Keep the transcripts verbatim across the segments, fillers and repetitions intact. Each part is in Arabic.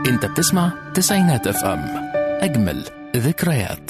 انت بتسمع تسعينات اف ام، اجمل ذكريات.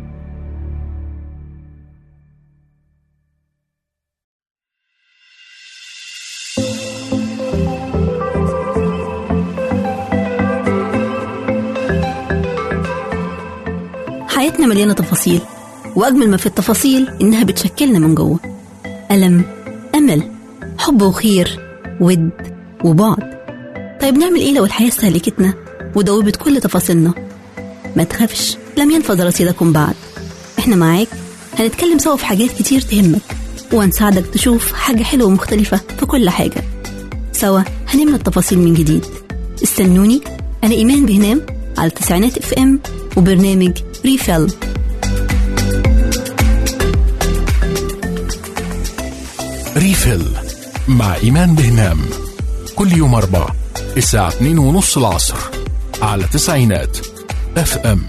حياتنا مليانة تفاصيل، وأجمل ما في التفاصيل إنها بتشكلنا من جوه. ألم، أمل، حب وخير، ود وبعد. طيب نعمل إيه لو الحياة استهلكتنا ودوبت كل تفاصيلنا؟ ما تخافش، لم ينفذ رصيدكم بعد. إحنا معاك، هنتكلم سوا في حاجات كتير تهمك، وهنساعدك تشوف حاجة حلوة ومختلفة في كل حاجة. سوا هنملى التفاصيل من جديد. استنوني، أنا إيمان بهنام على تسعينات اف ام وبرنامج ريفيل. ريفيل مع إيمان بهنام، كل يوم أربعة الساعة اتنين ونص العصر على تسعينات اف ام.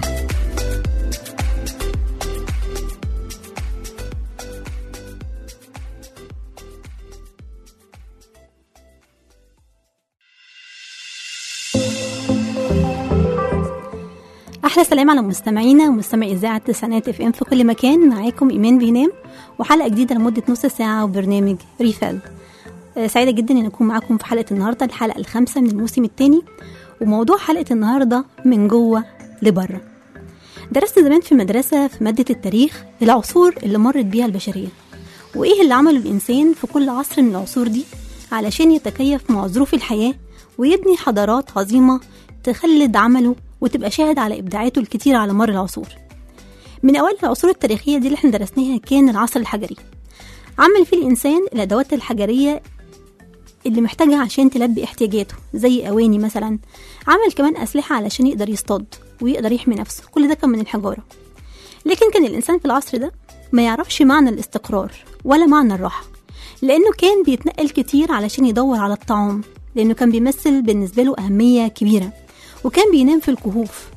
احلى سلام على مستمعينا ومستمعي اذاعه تسعينات اف ام في كل مكان. معاكم ايمان بهنام وحلقه جديده لمده نص ساعه وبرنامج ريفيل. سعيده جدا ان اكون معاكم في حلقه النهارده، الحلقه الخامسه من الموسم الثاني. وموضوع حلقه النهارده من جوه لبره. درست زمان في المدرسه في ماده التاريخ العصور اللي مرت بيها البشريه، وايه اللي عمله الانسان في كل عصر من العصور دي علشان يتكيف مع ظروف الحياه ويبني حضارات عظيمه تخلد عمله وتبقى شاهد على إبداعاته الكتير على مر العصور. من أوائل العصور التاريخية دي اللي احنا درسناها كان العصر الحجري. عمل فيه الإنسان الأدوات الحجرية اللي محتاجها عشان تلبي احتياجاته، زي أواني مثلا. عمل كمان أسلحة علشان يقدر يصطاد ويقدر يحمي نفسه، كل ده كان من الحجارة. لكن كان الإنسان في العصر ده ما يعرفش معنى الاستقرار ولا معنى الراحة، لأنه كان بيتنقل كتير علشان يدور على الطعام، لأنه كان بيمثل بالنسبة له أهمية كبيرة، وكان بينام في الكهوف،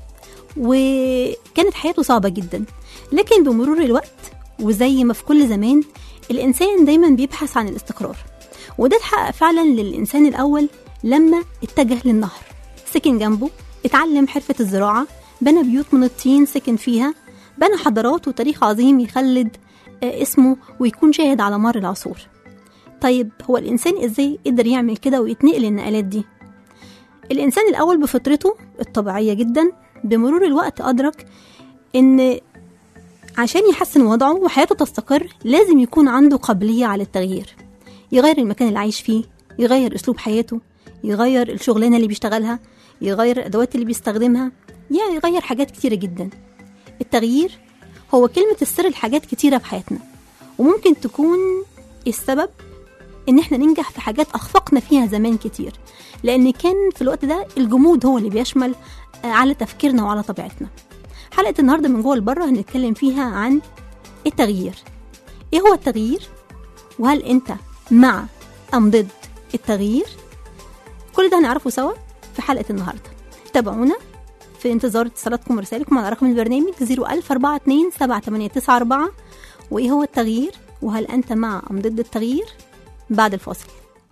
وكانت حياته صعبة جدا. لكن بمرور الوقت وزي ما في كل زمان الإنسان دايما بيبحث عن الاستقرار، وده اتحقق فعلا للإنسان الأول لما اتجه للنهر، سكن جنبه، اتعلم حرفة الزراعة، بنى بيوت من الطين سكن فيها، بنى حضارات وتاريخ عظيم يخلد اسمه ويكون شاهد على مر العصور. طيب هو الإنسان ازاي قدر يعمل كده ويتنقل النقلات دي؟ الإنسان الأول بفطرته الطبيعية جدا بمرور الوقت أدرك إن عشان يحسن وضعه وحياته تستقر لازم يكون عنده قابلية على التغيير، يغير المكان اللي عايش فيه، يغير أسلوب حياته، يغير الشغلانة اللي بيشتغلها، يغير الأدوات اللي بيستخدمها، يعني يغير حاجات كتيرة جدا. التغيير هو كلمة السر لحاجات كتيرة في حياتنا، وممكن تكون السبب إن احنا ننجح في حاجات أخفقنا فيها زمان كتير، لأن كان في الوقت ده الجمود هو اللي بيشمل على تفكيرنا وعلى طبيعتنا. حلقة النهاردة من جوه لبره هنتكلم فيها عن التغيير. ايه هو التغيير؟ وهل انت مع أم ضد التغيير؟ كل ده هنعرفه سوا في حلقة النهاردة. تابعونا في انتظار اتصالاتكم ورسائلكم على رقم البرنامج صفر ألف أربعة اتنين سبعة تمانية تسعة أربعة. وايه هو التغيير؟ وهل انت مع أم ضد التغيير؟ بعد الفاصل.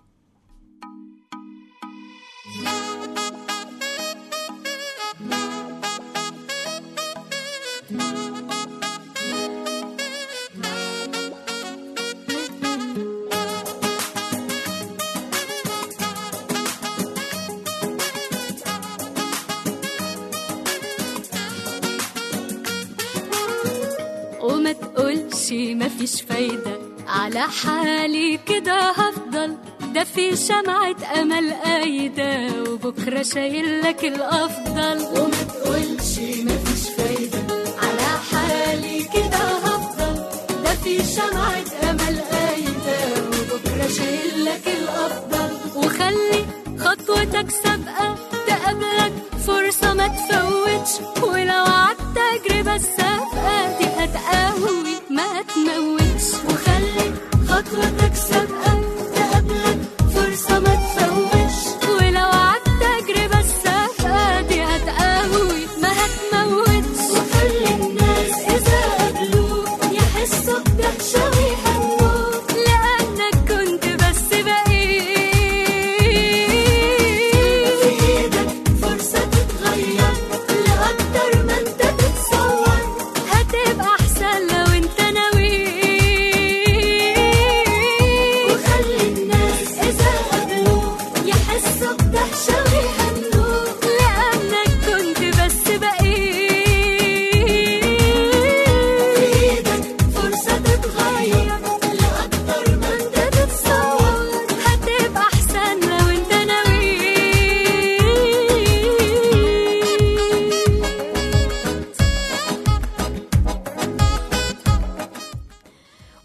وما تقولش مفيش فايدة، على حالي كده هفضل، ده في شمعة أمل قايدة وبكرة شايل لك الأفضل. وما تقولش مفيش فايدة، على حالي كده هفضل، ده في شمعة أمل قايدة وبكرة شايل لك الأفضل. وخلي خطوتك سابقة تقابلك فرصة ما تفوتش، ولو عدت تجربة السابقة دي هتقوي ما تموتش. وخلي خطوتك سابقة تقابلك فرصة ما تفوتش، ولو عدت تجربة السابقة دي هتقوي ما هتموتش. وخلي الناس إذا قابلوك يحسوا بدهشة ويهنوك، لأنك كنت بس بقيت في إيدك فرصة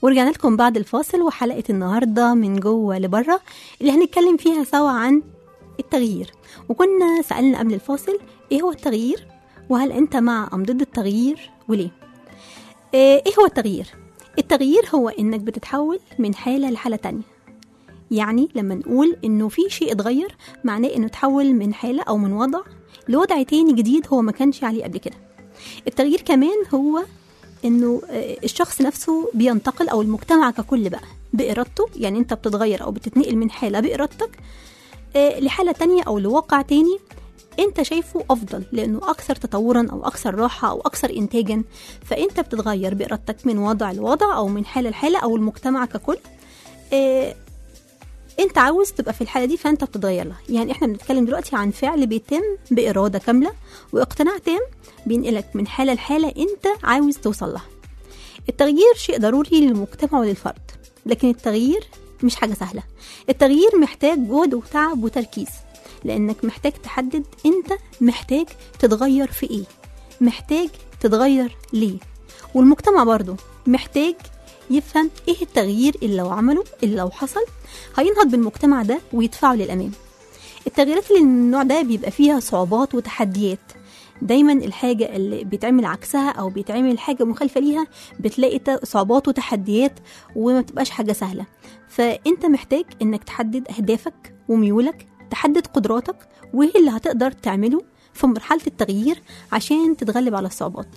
ورجعنا لكم بعد الفاصل وحلقة النهاردة من جوه لبره اللي هنتكلم فيها سوا عن التغيير. وكنا سألنا قبل الفاصل ايه هو التغيير، وهل انت مع ام ضد التغيير وليه؟ ايه هو التغيير؟ التغيير هو انك بتتحول من حالة لحالة تانية. يعني لما نقول انه في شيء اتغير معناه انه تحول من حالة او من وضع لوضع تاني جديد هو ما كانش عليه قبل كده. التغيير كمان هو انه الشخص نفسه بينتقل، او المجتمع ككل بقى بإرادته. يعني انت بتتغير او بتتنقل من حالة بإرادتك لحالة تانية او لواقع تاني انت شايفه افضل لانه اكثر تطورا او اكثر راحة او اكثر انتاجا. فانت بتتغير بإرادتك من وضع لوضع او من حالة لحالة او المجتمع ككل. اه انت عاوز تبقى في الحالة دي فانت بتتغير لها. يعني احنا بنتكلم دلوقتي عن فعل بيتم بإرادة كاملة واقتناع تام بينقلك من حالة لحالة انت عاوز توصل لها. التغيير شيء ضروري للمجتمع وللفرد، لكن التغيير مش حاجة سهلة. التغيير محتاج جهد وتعب وتركيز، لانك محتاج تحدد انت محتاج تتغير في ايه، محتاج تتغير ليه. والمجتمع برضو محتاج يفهم ايه التغيير اللي لو عمله اللي لو حصل هينهض بالمجتمع ده ويدفعه للأمام. التغييرات اللي من النوع ده بيبقى فيها صعوبات وتحديات. دايما الحاجة اللي بيتعمل عكسها أو بيتعمل حاجة مخالفة ليها بتلاقي صعوبات وتحديات وما بتبقاش حاجة سهلة. فأنت محتاج أنك تحدد أهدافك وميولك، تحدد قدراتك وإيه اللي هتقدر تعمله في مرحلة التغيير عشان تتغلب على الصعوبات.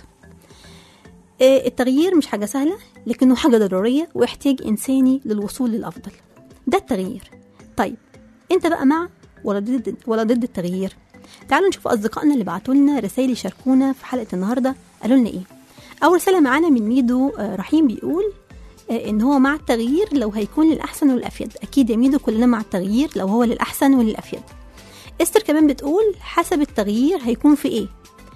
التغيير مش حاجة سهلة، لكنه حاجة ضرورية واحتياج إنساني للوصول للأفضل. ده التغيير. طيب أنت بقى مع ولا ضد ولا ضد التغيير؟ تعالوا نشوف أصدقائنا اللي بعتوا لنا رسائل يشاركونا في حلقة النهاردة قالوا لنا إيه. أول رسالة معانا من ميدو رحيم بيقول إن هو مع التغيير لو هيكون للأحسن والأفيد. أكيد يا ميدو كلنا مع التغيير لو هو للأحسن وللأفيد. استر كمان بتقول حسب التغيير هيكون في إيه،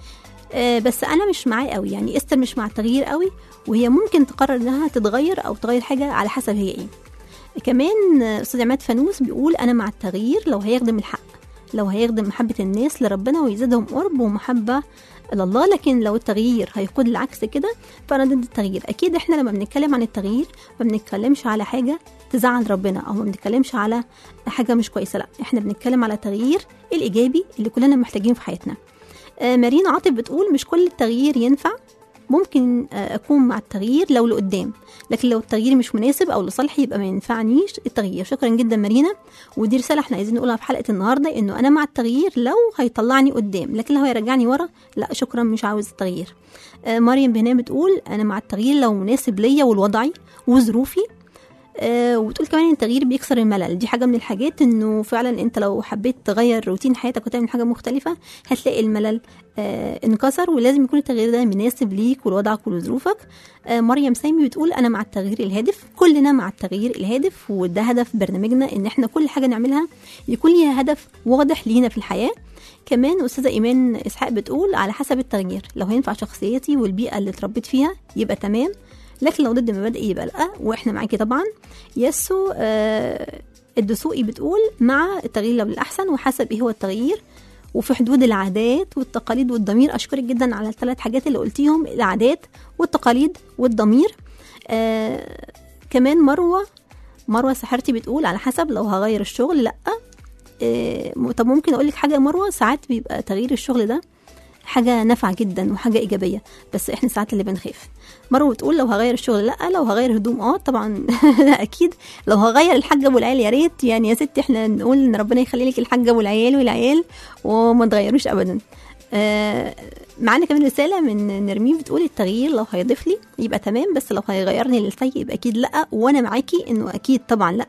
أه بس أنا مش معاه قوي. يعني استر مش مع التغيير قوي، وهي ممكن تقرر إنها تتغير أو تغير حاجة على حسب هي إيه. كمان أستاذ عماد فانوس بيقول أنا مع التغيير لو هيخدم الحق، لو هيخدم محبة الناس لربنا ويزيدهم قرب ومحبة لله. لكن لو التغيير هيقود العكس كده فأنا ضد التغيير. أكيد إحنا لما بنتكلم عن التغيير ما بنتكلمش على حاجة تزعل ربنا أو ما بنتكلمش على حاجة مش كويسة، لا إحنا بنتكلم على التغيير الإيجابي اللي كلنا محتاجين في حياتنا. آه مارينا عاطف بتقول مش كل التغيير ينفع، ممكن أكون مع التغيير لو لقدام، لكن لو التغيير مش مناسب أو لصالحي يبقى ما ينفعنيش التغيير. شكرا جدا مارينا. ودي رسالة احنا عايزين نقولها في حلقة النهاردة، إنه أنا مع التغيير لو هيطلعني قدام، لكن لو هيرجعني ورا لا شكرا مش عاوز التغيير. آه مريم بهنا بتقول أنا مع التغيير لو مناسب ليا والوضعي وظروفي. آه وتقول كمان التغيير بيكسر الملل. دي حاجة من الحاجات انه فعلا انت لو حبيت تغير روتين حياتك وتعمل حاجة مختلفة هتلاقي الملل آه انكسر، ولازم يكون التغيير ده مناسب ليك ولوضعك ولظروفك. آه مريم سامي بتقول انا مع التغيير الهادف. كلنا مع التغيير الهادف، وده هدف برنامجنا ان احنا كل حاجة نعملها يكون ليها هدف واضح لينا في الحياة. كمان أستاذة إيمان إسحاق بتقول على حسب التغيير، لو هينفع شخصيتي والبيئة اللي اتربيت فيها يبقى تمام، لكن لو ضد مبادئي يبقى لا. واحنا معاكي طبعا. يسو آه الدسوقي بتقول مع التغيير لو للأحسن وحسب ايه هو التغيير وفي حدود العادات والتقاليد والضمير. أشكرك جدا على الثلاث حاجات اللي قلتيهم، العادات والتقاليد والضمير. آه كمان مروة مروة سحرتي بتقول على حسب، لو هغير الشغل لا. آه طب ممكن أقولك حاجة مروة، ساعات بيبقى تغيير الشغل ده حاجة نافعة جدا وحاجة إيجابية، بس إحنا ساعات اللي بنخاف. مروة بتقول لو هغير الشغل لا، لو هغير هدوم اه طبعا أكيد. لو هغير الحاجة والعيال يا ريت، يعني يا ستي إحنا نقول إن ربنا يخلي لك الحاجة والعيال والعيال وما تغيروش أبدا. آه معانا كمان رسالة من نرمين بتقول التغيير لو هيضيف لي يبقى تمام، بس لو هيغيرني للسيء يبقى أكيد لا. وأنا معاكي إنه أكيد طبعا لا،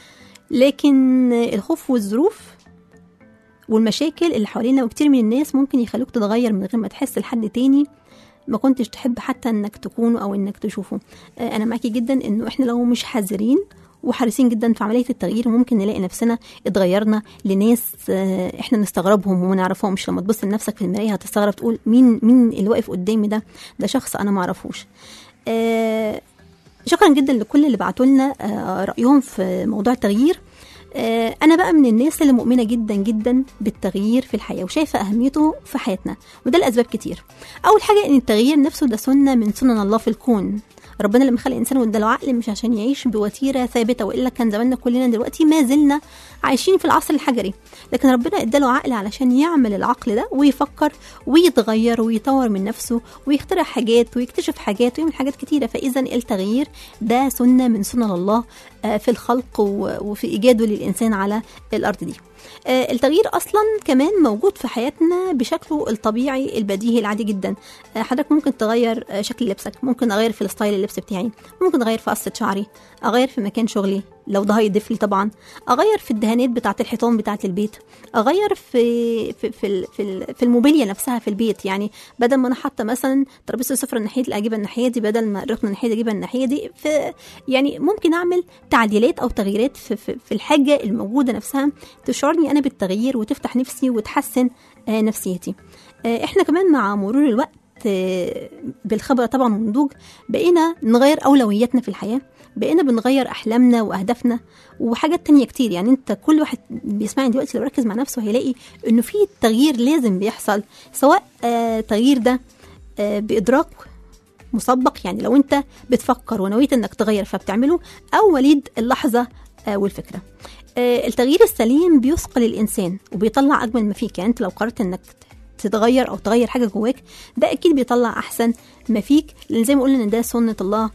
لكن الخوف والظروف والمشاكل اللي حوالينا وكتير من الناس ممكن يخلوك تتغير من غير ما تحس لحد تاني ما كنتش تحب حتى انك تكونه او انك تشوفه. انا معاكي جدا انه احنا لو مش حذرين وحريصين جدا في عملية التغيير ممكن نلاقي نفسنا اتغيرنا لناس احنا نستغربهم وما نعرفهمش. لما تبص لنفسك في المراية هتستغرب تقول مين مين اللي واقف قدامي ده ده شخص انا ما اعرفوش. آه شكرا جدا لكل اللي بعتوا لنا آه رأيهم في موضوع التغيير. أنا بقى من الناس اللي مؤمنة جدا جدا بالتغيير في الحياة وشايفة أهميته في حياتنا، وده لأسباب كتير. أول حاجة إن التغيير نفسه ده سنة من سنن الله في الكون. ربنا لما خلق الانسان واداله عقل مش عشان يعيش بوتيره ثابته، والا كان زماننا كلنا دلوقتي ما زلنا عايشين في العصر الحجري. لكن ربنا اداله عقل علشان يعمل العقل ده ويفكر ويتغير ويطور من نفسه ويخترع حاجات ويكتشف حاجات ويعمل حاجات كتيره. فاذا التغيير ده سنه من سنن الله في الخلق وفي ايجاده للانسان على الارض دي. التغيير اصلا كمان موجود في حياتنا بشكله الطبيعي البديهي العادي جدا. حضرتك ممكن تغير شكل لبسك، ممكن اغير في الستايل اللبس بتاعي، ممكن اغير في قصة شعري، اغير في مكان شغلي لو ده هيضيف لي طبعا، اغير في الدهانات بتاعه الحيطان بتاعه البيت، اغير في في في في, في الموبيليا نفسها في البيت. يعني بدل ما انا حاطه مثلا ترابيزه السفره الناحيه دي اجيبها الناحيه دي، بدل ما الركن الناحيه دي اجيبها الناحيه دي. في يعني ممكن اعمل تعديلات او تغييرات في, في, في الحاجه الموجوده نفسها تشعرني انا بالتغيير وتفتح نفسي وتحسن نفسيتي. احنا كمان مع مرور الوقت بالخبره طبعا والنضوج بقينا نغير اولوياتنا في الحياه، بقينا بنغير احلامنا واهدافنا وحاجات تانية كتير. يعني انت كل واحد بيسمعني دلوقتي لو ركز مع نفسه هيلاقي انه في تغيير لازم بيحصل، سواء آه تغيير ده آه بادراك مسبق، يعني لو انت بتفكر ونويت انك تغير فبتعمله، او وليد اللحظه آه والفكره. آه التغيير السليم بيثقل الانسان وبيطلع اجمل ما فيك. يعني انت لو قررت انك تتغير او تغير حاجه جواك ده اكيد بيطلع احسن ما فيك، لان زي ما قلنا ان ده سنه الله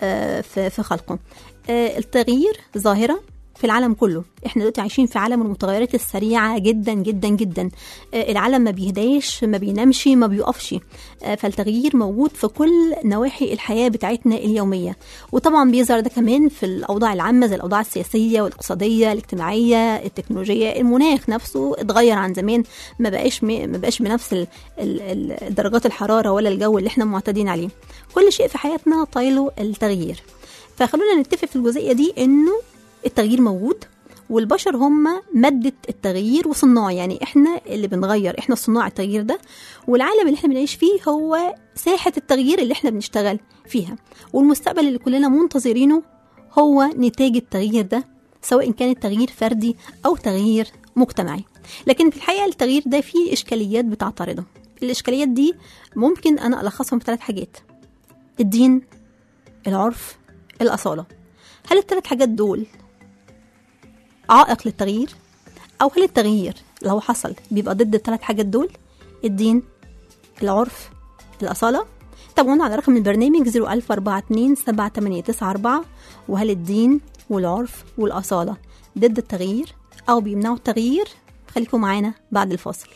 في خلقه. التغيير ظاهرة في العالم كله. احنا دلوقتي عايشين في عالم المتغيرات السريعة جدا جدا جدا. العالم ما بيهداش، ما بينامش، ما بيقفش. فالتغيير موجود في كل نواحي الحياة بتاعتنا اليومية، وطبعا بيظهر ده كمان في الأوضاع العامة زي الأوضاع السياسية والاقتصادية الاجتماعية التكنولوجية. المناخ نفسه اتغير عن زمان، ما بقاش ما بقاش بنفس درجات الحرارة ولا الجو اللي احنا معتادين عليه. كل شيء في حياتنا طايله التغيير. فخلونا نتفق في الجزئية دي انه التغيير موجود، والبشر هم مادة التغيير وصناع. يعني احنا اللي بنغير، احنا صناع التغيير ده، والعالم اللي احنا بنعيش فيه هو ساحة التغيير اللي احنا بنشتغل فيها، والمستقبل اللي كلنا منتظرينه هو نتاج التغيير ده، سواء كان التغيير فردي او تغيير مجتمعي. لكن في الحقيقة التغيير ده فيه اشكاليات بتعترضه. الاشكاليات دي ممكن انا الخصهم في ثلاث حاجات: الدين، العرف، الأصالة. هل الثلاث حاجات دول عائق للتغيير؟ أو هل التغيير لو حصل بيبقى ضد الثلاث حاجات دول؟ الدين، العرف، الأصالة. تابعونا على رقم البرنامج صفر ألف أربعة اتنين سبعة تمانية تسعة أربعة. وهل الدين والعرف والأصالة ضد التغيير أو بيمنعوا التغيير؟ خليكم معانا بعد الفاصل.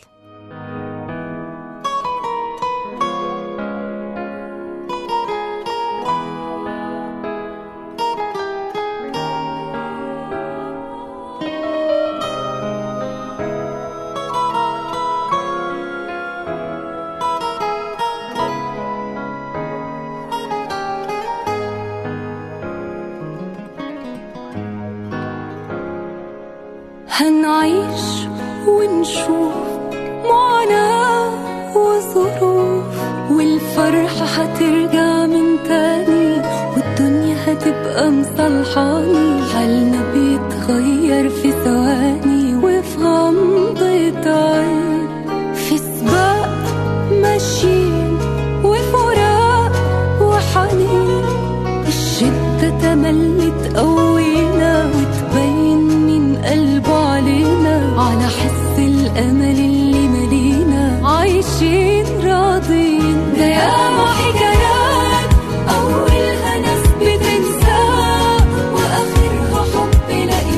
هنعيش ونشوف معاناة وظروف، والفرحة هترجع من تاني، والدنيا هتبقى مصلحاني. حالنا بيتغير في ثواني وفي غمضة عين، في سباق ماشيين وفراق وحنين. الشدة تملي تقوينا وتبين من قلبه علينا، على حس الأمل اللي ملينا عايشين راضين. ده ياما حكايات أولها ناس بتنسى، وآخرها حب لقينا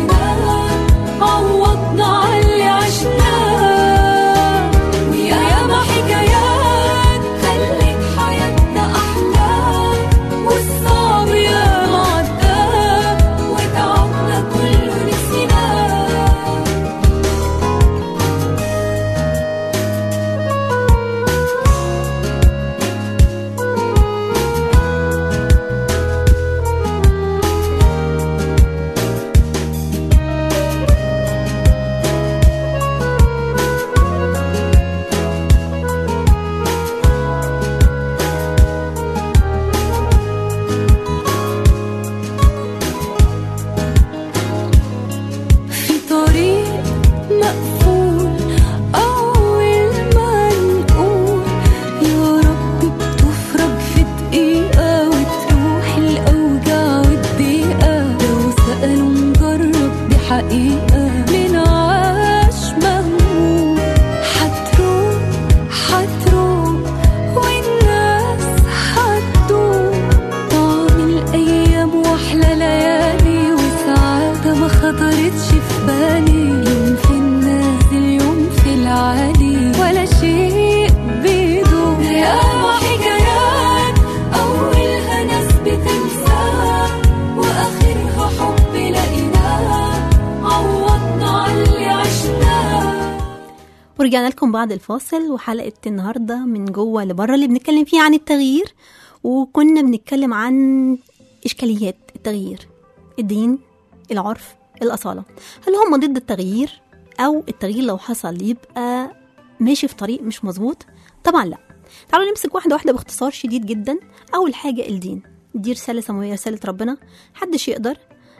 حقيقة من عاش مهموم. حتروح حتروح والناس حتدوم طعم الأيام وأحلى ليالي وسعادة ما خطرتش في بالي. يوم في النازل يوم في العالي ولا شيء بيدوم. يا حكايات أولها ناس بتنساها وآخرها حب لقيناها عوضنا عاللي عشناها. ورجعنا لكم بعد الفاصل وحلقة النهاردة من جوه لبره اللي بنتكلم فيها عن التغيير. وكنا بنتكلم عن إشكاليات التغيير، الدين، العرف، الأصالة. هل هم ضد التغيير أو التغيير لو حصل يبقى ماشي في طريق مش مظبوط؟ طبعا لا. تعالوا نمسك واحدة واحدة باختصار شديد جدا. أول حاجة الدين، دي رسالة سماوية، رسالة ربنا، محدش يقدر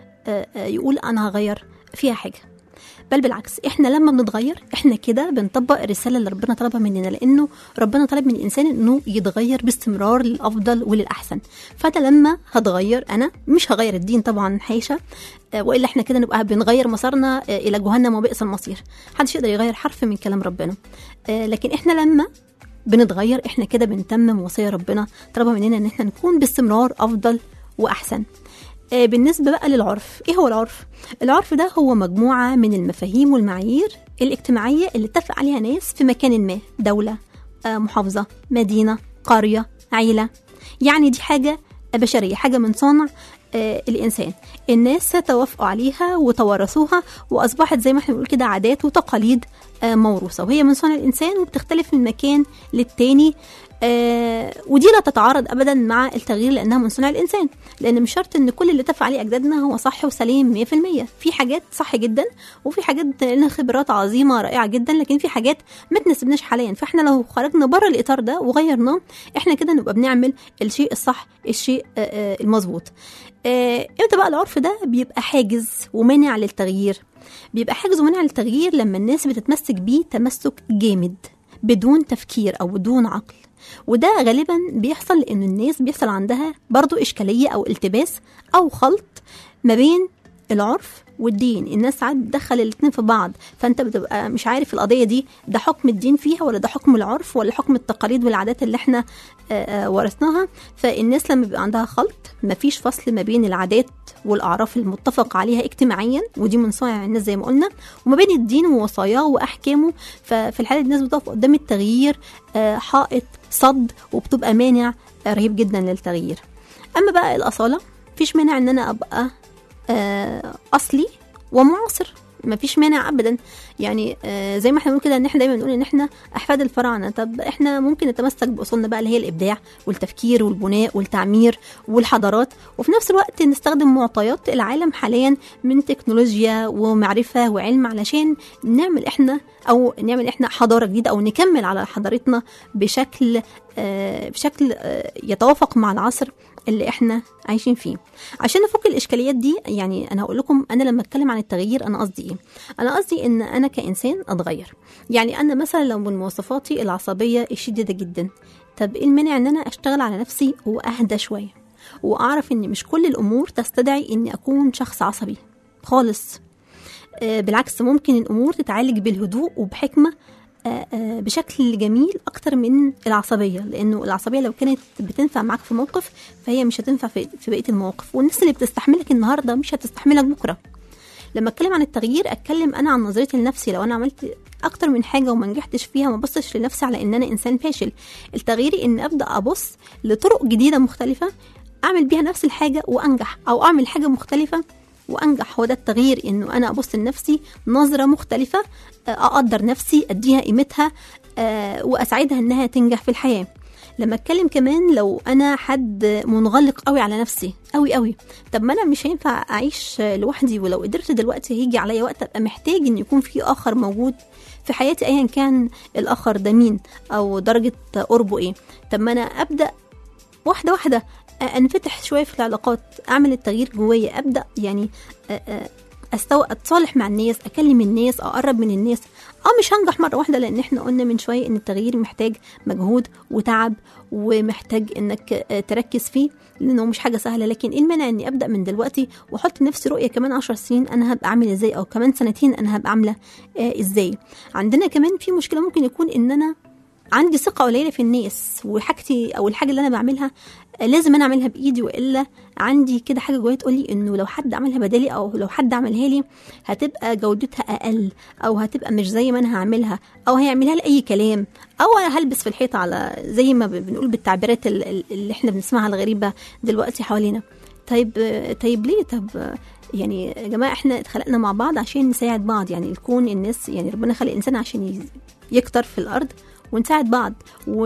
يقول أنا هغير فيها حاجة، بل بالعكس احنا لما بنتغير احنا كده بنطبق الرسالة اللي ربنا طلبها مننا، لأنه ربنا طلب من الإنسان إنه يتغير باستمرار للأفضل وللأحسن. فأنا لما هتغير أنا مش هغير الدين طبعا، حاشا، وإلا احنا كده نبقى بنغير مسارنا إلى جهنم وبئس المصير. محدش يقدر يغير حرف من كلام ربنا، لكن احنا لما بنتغير احنا كده بنتمم وصية ربنا طلبها مننا ان احنا نكون باستمرار افضل واحسن. آه بالنسبة بقى للعرف، ايه هو العرف؟ العرف ده هو مجموعة من المفاهيم والمعايير الاجتماعية اللي اتفق عليها ناس في مكان ما، دولة، آه محافظة، مدينة، قرية، عيلة. يعني دي حاجة بشرية، حاجة من صنع آه الإنسان، الناس توافقوا عليها وتوارثوها وأصبحت زي ما احنا بنقول كده عادات وتقاليد آه موروثة، وهي من صنع الإنسان وبتختلف من مكان للتاني. آه ودي لا تتعارض أبدا مع التغيير لأنها من صنع الإنسان، لأن مش شرط أن كل اللي اتفق عليه أجدادنا هو صح وسليم مية في المية. في حاجات صح جدا وفي حاجات لنا خبرات عظيمة رائعة جدا، لكن في حاجات ما تناسبناش حاليا. فاحنا لو خرجنا بره الإطار ده وغيرناه احنا كده نبقى بنعمل الشيء الصح، الشيء آه آه المظبوط. آه امتى بقى العرف ده بيبقى حاجز ومانع للتغيير؟ بيبقى حاجز ومانع للتغيير لما الناس بتتمسك بيه تمسك جامد بدون تفكير أو بدون عقل. وده غالبا بيحصل لأن الناس بيحصل عندها برضو إشكالية أو التباس أو خلط ما بين العرف والدين. الناس ساعات بتدخل الاتنين في بعض، فأنت بتبقى مش عارف القضية دي ده حكم الدين فيها ولا ده حكم العرف ولا حكم التقاليد والعادات اللي احنا آآ آآ ورثناها. فالناس لما بيبقى عندها خلط مفيش فصل ما بين العادات والأعراف المتفق عليها اجتماعيا، ودي من صنع الناس زي ما قلنا، وما بين الدين ووصاياه وأحكامه. ففي الحالة الناس بتقف قدام التغيير حائط صد وبتبقى مانع رهيب جدا للتغيير. أما بقى الأصالة، مفيش مانع ان انا ابقى اصلي ومعاصر، مفيش مانع ابدا. يعني زي ما احنا بنقول كده ان احنا دايما بنقول ان احنا احفاد الفراعنه. طب احنا ممكن نتمسك باصولنا بقى اللي هي الابداع والتفكير والبناء والتعمير والحضارات، وفي نفس الوقت نستخدم معطيات العالم حاليا من تكنولوجيا ومعرفه وعلم علشان نعمل احنا او نعمل احنا حضاره جديده او نكمل على حضارتنا بشكل بشكل يتوافق مع العصر اللي احنا عايشين فيه. عشان نفك الاشكاليات دي، يعني انا هقول لكم انا لما اتكلم عن التغيير انا قصدي ايه. انا قصدي ان انا كانسان اتغير. يعني انا مثلا لو من مواصفاتي العصبيه الشديده جدا، طب ايه المانع ان انا اشتغل على نفسي واهدى شويه واعرف ان مش كل الامور تستدعي اني اكون شخص عصبي خالص. آه بالعكس، ممكن الامور تتعالج بالهدوء وبحكمه آه آه بشكل جميل أكتر من العصبية، لأنه العصبية لو كانت بتنفع معك في موقف فهي مش هتنفع في, في بقية المواقف، والناس اللي بتستحملك النهاردة مش هتستحملك بكرة. لما أتكلم عن التغيير أتكلم أنا عن نظرتي لنفسي. لو أنا عملت أكتر من حاجة وما نجحتش فيها ما بصش لنفسي على إن أنا إنسان فاشل. التغيير إن أبدأ أبص لطرق جديدة مختلفة أعمل بيها نفس الحاجة وأنجح، أو أعمل حاجة مختلفة وأنجح. هو ده التغيير، إنه أنا أبص لنفسي نظرة مختلفة، أقدر نفسي، أديها قيمتها، وأساعدها إنها تنجح في الحياة. لما أتكلم كمان لو أنا حد منغلق قوي على نفسي قوي قوي، طب ما أنا مش هينفع أعيش لوحدي، ولو قدرت دلوقتي هيجي عليا وقت أبقى محتاج إن يكون في آخر موجود في حياتي أيا كان الآخر ده مين أو درجة قربه إيه. طب ما أنا أبدأ واحدة واحدة، انفتح شوية في العلاقات، اعمل التغيير جوايا، ابدأ يعني استوى اتصالح مع الناس، اكلم الناس، اقرب من الناس. اه مش هنجح مره واحده، لان احنا قلنا من شويه ان التغيير محتاج مجهود وتعب، ومحتاج انك تركز فيه، لانه مش حاجه سهله. لكن ايه المانع اني ابدا من دلوقتي واحط لنفسي رؤيه كمان عشر سنين انا هبقى عامل ازاي، او كمان سنتين انا هبقى عامله آه ازاي. عندنا كمان في مشكله ممكن يكون ان انا عندي ثقه قليله في الناس، وحاجتي او الحاجه اللي انا بعملها لازم انا اعملها بايدي، والا عندي كده حاجه جوايا تقول لي انه لو حد عملها بدالي او لو حد عملها لي هتبقى جودتها اقل، او هتبقى مش زي ما انا هعملها، او هيعملها لي اي كلام، او انا هلبس في الحيط، على زي ما بنقول بالتعبيرات اللي احنا بنسمعها الغريبه دلوقتي حوالينا. طيب طيب ليه؟ طب يعني يا جماعه احنا اتخلقنا مع بعض عشان نساعد بعض، يعني الكون الناس، يعني ربنا خلق الانسان عشان يكتر في الارض ونساعد بعض.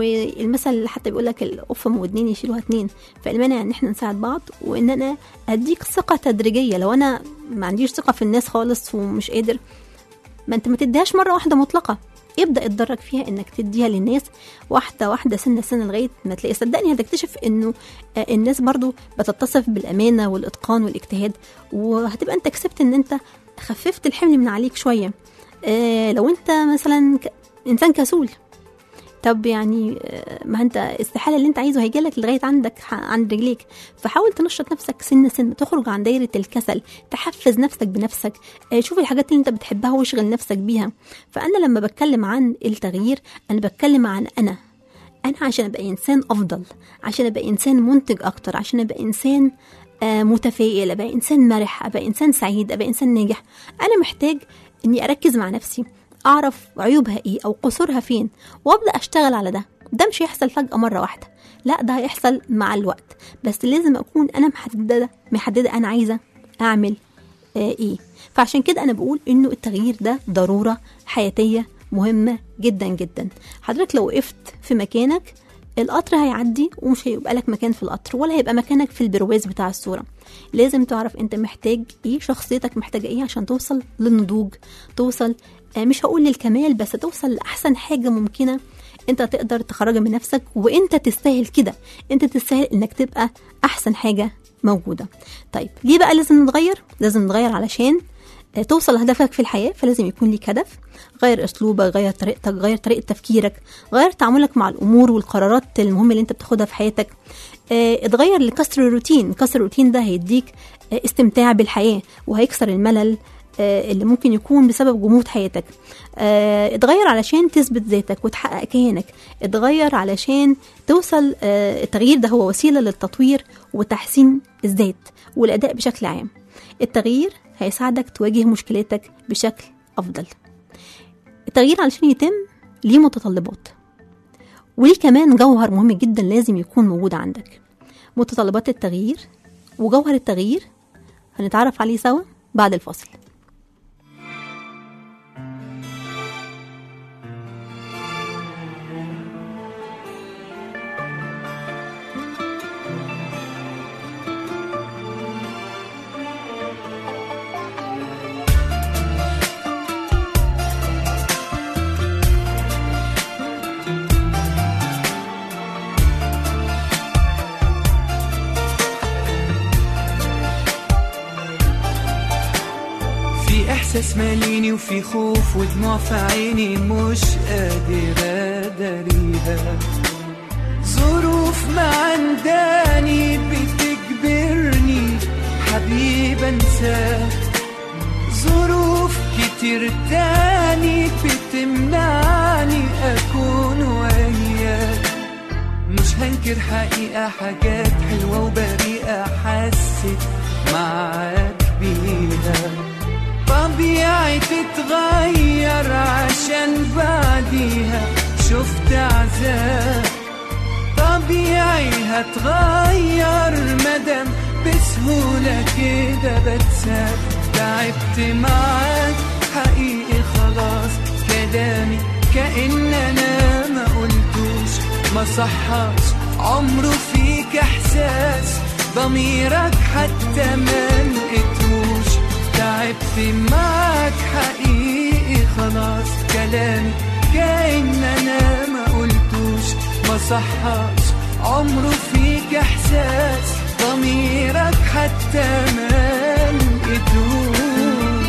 والمثل حتى بيقول لك القفه من ودنين يشيلوها اتنين، فالمانع ان احنا نساعد بعض، وان انا اديك ثقه تدريجيه. لو انا ما عنديش ثقه في الناس خالص ومش قادر، ما انت ما تديهاش مره واحده مطلقه، ابدا اتدرج فيها انك تديها للناس واحده واحده، سنه سنه، لغايه ما تلاقي. صدقني هتكتشف انه الناس برضو بتتصف بالامانه والاتقان والاجتهاد، وهتبقى انت كسبت ان انت خففت الحمل من عليك شويه. اه لو انت مثلا انسان كسول، طب يعني ما انت استحاله اللي انت عايزه هيجيلك لغايه عندك عند رجليك. فحاول تنشط نفسك سنه سنه، تخرج عن دايره الكسل، تحفز نفسك بنفسك، شوف الحاجات اللي انت بتحبها واشغل نفسك بيها. فانا لما بتكلم عن التغيير انا بتكلم عن انا انا عشان ابقى انسان افضل، عشان ابقى انسان منتج اكتر، عشان ابقى انسان متفائل، ابقى انسان مرح، ابقى انسان سعيد، ابقى انسان ناجح. انا محتاج اني اركز مع نفسي، اعرف عيوبها ايه او قصورها فين، وابدا اشتغل على ده. ده مش هيحصل فجأة مرة واحدة، لا ده هيحصل مع الوقت، بس لازم اكون انا محددة محددة انا عايزة اعمل آه ايه. فعشان كده انا بقول انه التغيير ده ضرورة حياتية مهمة جدا جدا. حضرتك لو وقفت في مكانك القطر هيعدي ومش هيبقى لك مكان في القطر، ولا هيبقى مكانك في البرواز بتاع الصورة. لازم تعرف انت محتاج ايه، شخصيتك محتاجة ايه عشان توصل للنضوج، توصل مش هقول للكمال بس توصل لأحسن حاجة ممكنة انت تقدر تخرجها من نفسك. وانت تستاهل كده، انت تستاهل انك تبقى احسن حاجة موجودة. طيب ليه بقى لازم نتغير؟ لازم نتغير علشان توصل لهدفك في الحياة، فلازم يكون ليك هدف. غير اسلوبك، غير طريقتك، غير طريقة تفكيرك، غير تعاملك مع الامور والقرارات المهمة اللي انت بتاخدها في حياتك. اه اتغير لكسر الروتين. كسر الروتين ده هيديك اه استمتاع بالحياة، وهيكسر الملل اه اللي ممكن يكون بسبب جمود حياتك. اه اتغير علشان تثبت ذاتك وتحقق كيانك. اتغير علشان توصل. اه التغيير ده هو وسيلة للتطوير وتحسين الذات والأداء بشكل عام. التغيير هيساعدك تواجه مشكلاتك بشكل أفضل. التغيير علشان يتم ليه متطلبات، وليه كمان جوهر مهم جدا لازم يكون موجود عندك. متطلبات التغيير وجوهر التغيير هنتعرف عليه سوا بعد الفاصل. إحساس ماليني وفي خوف ودموع في عيني مش قادر أداريها. ظروف ما عنداني بتجبرني حبيب أنساك. ظروف كتير تاني بتمنعني أكون وياك. مش هنكر حقيقة حاجات حلوة وبريئة حسيت معاك بيها. طبيعي تتغير عشان بعديها شفت عذاب. طبيعي هتغير مدام بسهولة كده بتساب. تعبت معاك حقيقي خلاص، كلامي كأن أنا ما قلتوش. ما صحاش عمره فيك إحساس، ضميرك حتى ما لقيتوش. تعبت معاك حقيقي خلاص، كلامي كأن أنا ما قلتوش. ما صحاش عمره فيك إحساس، ضميرك حتى ما لقيتوش.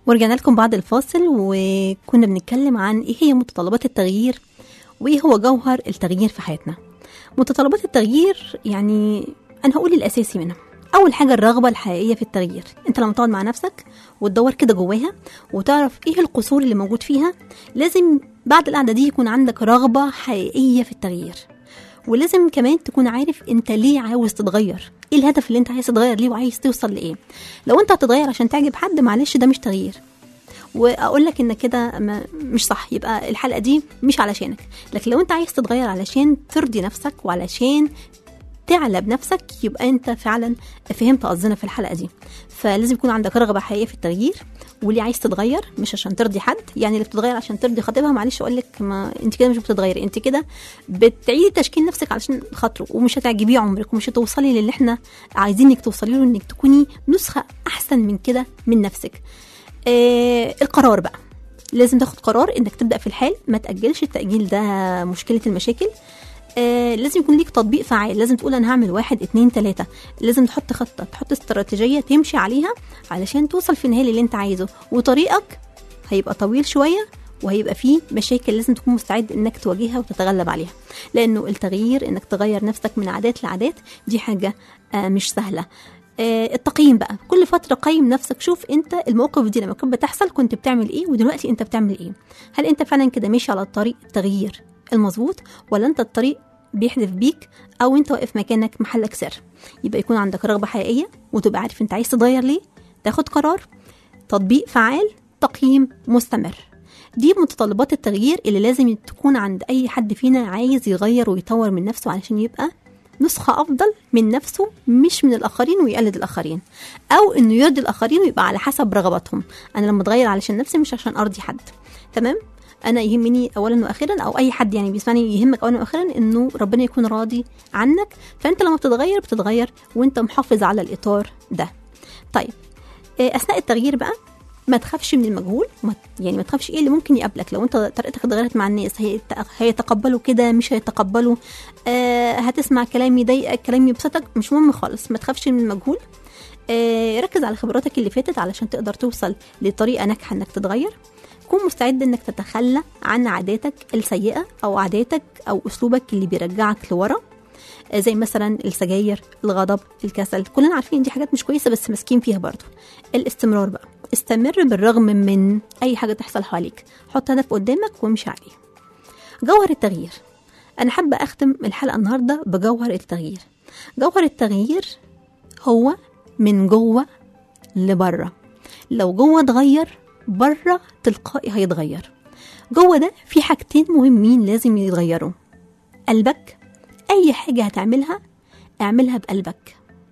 ورجعنا لكم بعد الفاصل وكنا بنتكلم عن ايه هي متطلبات التغيير وايه هو جوهر التغيير في حياتنا. متطلبات التغيير يعني انا هقول الاساسي منها. اول حاجه الرغبه الحقيقيه في التغيير. انت لما تقعد مع نفسك وتدور كده جواها وتعرف ايه القصور اللي موجود فيها، لازم بعد القعده دي يكون عندك رغبه حقيقيه في التغيير. ولازم كمان تكون عارف انت ليه عاوز تتغير، ايه الهدف اللي انت عايز تتغير ليه وعايز توصل لايه. لو انت هتتغير عشان تعجب حد، معلش ده مش تغيير، واقول لك ان كده مش صح، يبقى الحلقه دي مش علشانك. لكن لو انت عايز تتغير علشان ترضي نفسك وعلشان تعلى بنفسك، يبقى انت فعلا فهمت قصدنا في الحلقه دي. فلازم يكون عندك رغبه حقيقيه في التغيير، وليه عايز تتغير، مش عشان ترضي حد. يعني اللي بتتغير عشان ترضي خطيبها، معلش اقول لك ما انت كده مش بتتغيري، انت كده بتعيدي تشكيل نفسك علشان خاطره، ومش هتعجبيه عمرك، ومش هتوصلي للي احنا عايزينك توصلي له، انك تكوني نسخه احسن من كده من نفسك. آه القرار بقى، لازم تاخد قرار انك تبدا في الحال، ما تاجلش. التاجيل ده مشكله المشاكل. آه لازم يكون ليك تطبيق فعال، لازم تقول انا هعمل واحد اتنين تلاتة، لازم تحط خطة، تحط استراتيجية تمشي عليها علشان توصل في النهاية اللي انت عايزه. وطريقك هيبقى طويل شوية وهيبقى فيه مشاكل لازم تكون مستعد انك تواجهها وتتغلب عليها، لانه التغيير انك تغير نفسك من عادات لعادات دي حاجة آه مش سهلة. آه التقييم بقى، كل فترة قيم نفسك، شوف انت المواقف دي لما كانت بتحصل كنت بتعمل ايه ودلوقتي انت بتعمل ايه. هل انت فعلا كده ماشي على الطريق التغيير المظبوط، ولا انت الطريق بيحدف بيك، او انت واقف مكانك محلك سر. يبقى يكون عندك رغبة حقيقية وتبقى عارف انت عايز تتغير ليه، تاخد قرار، تطبيق فعال، تقييم مستمر. دي متطلبات التغيير اللي لازم تكون عند اي حد فينا عايز يغير ويطور من نفسه علشان يبقى نسخة افضل من نفسه، مش من الاخرين ويقلد الاخرين، او انه يرضي الاخرين ويبقى على حسب رغباتهم. انا لما اتغير علشان نفسي مش عشان ارضي حد. تمام؟ انا يهمني اولا واخيرا، او اي حد يعني بيسمعني يهمك اولا واخيرا انه ربنا يكون راضي عنك. فانت لما بتتغير بتتغير وانت محافظ على الاطار ده. طيب اثناء التغيير بقى ما تخافش من المجهول، يعني ما تخافش ايه اللي ممكن يقابلك. لو انت طريقتك اتغيرت مع الناس، هيتقبلوا كده مش هيتقبلوا، آه هتسمع كلام يضايقك كلام يبسطك، مش مهم خالص. ما تخافش من المجهول. آه ركز على خبراتك اللي فاتت علشان تقدر توصل لطريقه ناجحه انك تتغير. كون مستعد انك تتخلى عن عاداتك السيئة او عاداتك او اسلوبك اللي بيرجعك لورا، زي مثلا السجاير، الغضب، الكسل. كلنا عارفين دي حاجات مش كويسة بس مسكين فيها برضو. الاستمرار بقى، استمر بالرغم من اي حاجة تحصل حواليك، حط هدف قدامك وامشي عليه. جوهر التغيير، انا حابة اختم الحلقة النهاردة بجوهر التغيير. جوهر التغيير هو من جوه لبره. لو جوه اتغير، بره تلقائي هيتغير. جوه ده في حاجتين مهمين لازم يتغيروا. قلبك، اي حاجة هتعملها اعملها بقلبك،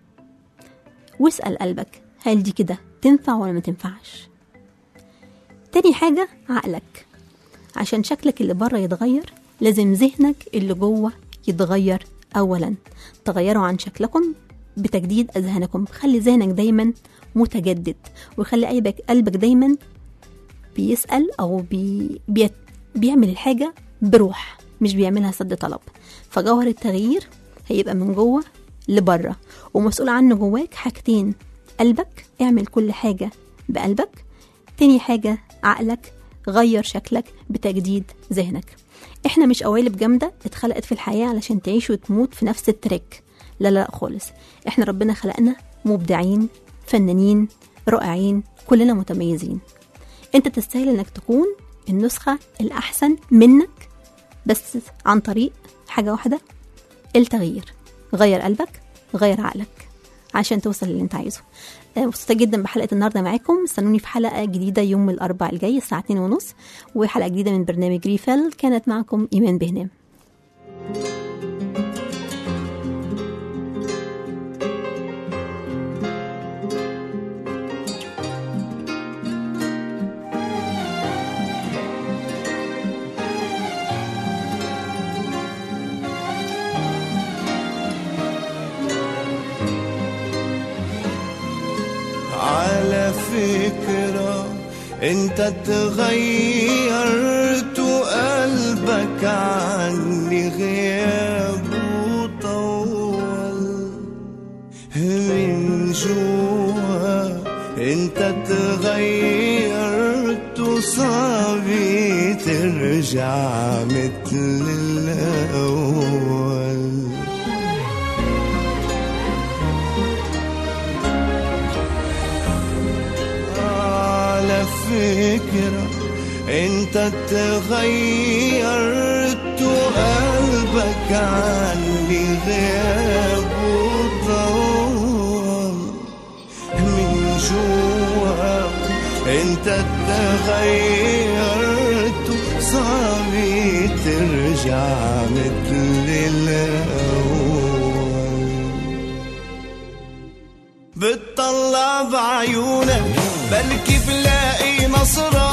واسأل قلبك هل دي كده تنفع ولا ما تنفعش. تاني حاجة عقلك، عشان شكلك اللي بره يتغير لازم ذهنك اللي جوه يتغير. اولا تغيروا عن شكلكم بتجديد اذهانكم، خلي ذهنك دايما متجدد، وخلي قلبك دايما بيسأل أو بي بي بيعمل الحاجة بروح، مش بيعملها سد طلب. فجوهر التغيير هيبقى من جوه لبره، ومسؤول عنه جواك حاجتين. قلبك، اعمل كل حاجة بقلبك. تاني حاجة عقلك، غير شكلك بتجديد ذهنك. احنا مش قوالب جامدة اتخلقت في الحياة علشان تعيش وتموت في نفس التريك، لا لا خالص. احنا ربنا خلقنا مبدعين، فنانين، رائعين، كلنا متميزين. انت تستاهل انك تكون النسخة الأحسن منك، بس عن طريق حاجة واحدة، التغيير. غير قلبك، غير عقلك عشان توصل اللي انت عايزه. مبسوطة جدا بحلقة النهاردة معاكم. استنوني في حلقة جديدة يوم الأربعاء الجاي الساعة اتنين ونص، وحلقة جديدة من برنامج ريفل. كانت معكم إيمان بهنام. على فكرة انت تغيرت وقلبك عني غياب وطول من جوا. انت تغيرت ترجع مثل الأول. على فكرة انت تغيرت وقلبك عني غياب وضل من جوا. انت تغيرت صعب ترجع مثل الاول. بتطلع بعيونك بلكي بلاقي نصرة